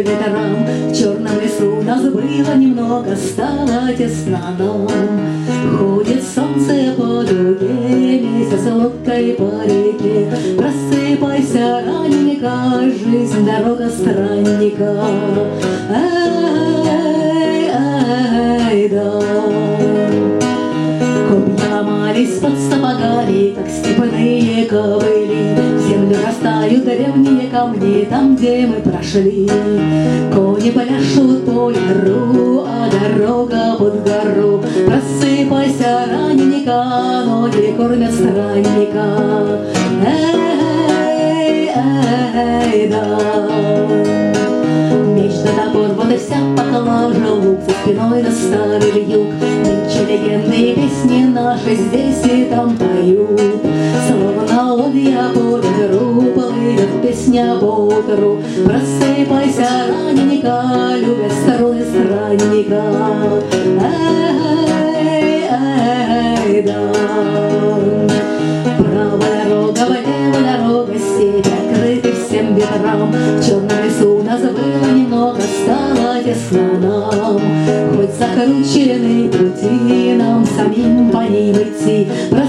ветрам. В черном лесу нас было немного, стало тесно нам. Ходит солнце по дуге, месяц лодкой по реке. Просыпайся раненько, жизнь дорога странника. Ай-да. Копья мались под сапогами, как степные ковыли. В землю растают древние камни, там, где мы прошли. Кони пляшут по яру, а дорога под гору. Просыпайся раненько, ноги кормят странника. Эй-эй-эй-да. Меч да топор, вот и вся поклажа, лук за спиной наставили юг. Нынче легенды и песни наши здесь и там поют. Словно ладья по ветру плывет песня по утру. Просыпайся раненько, любя стороны странника. Эй-эй-эй-да. Правая дорога, влево дорога, степи открыты всем ветрам. В черном лесу нас было немного, стало тесно нам. Хоть закручены пути, нам самим по ним идти.